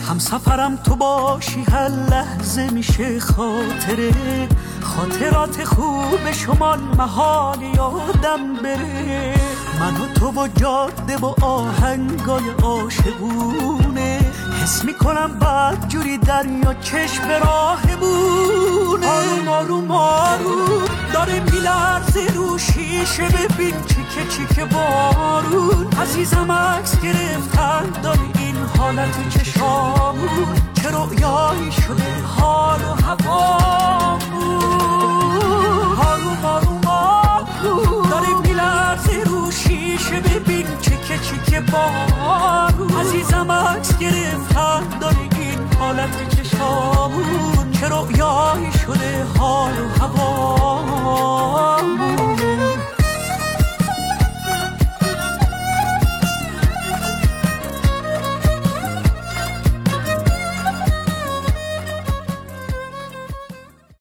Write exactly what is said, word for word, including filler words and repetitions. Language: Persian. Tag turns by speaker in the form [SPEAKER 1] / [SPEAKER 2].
[SPEAKER 1] هم سفرم تو باشی هر لحظه میشه خاطره، خاطرات خوب شما محال یادم بره. من و تو و جاده و آهنگای عاشقونه، حس میکنم بعد جوری دریا چشم راهمونه. آروم آروم آروم داره میلرزه رو شیشه، ببین چیکه چیکه بارون. عزیزم عکس گرفتن داره این حالت چشامون، چه رویایی شده حال و هوامون. آروم آروم آروم داره میلرزه رو شیشه، ببین چیکه چیکه بارون.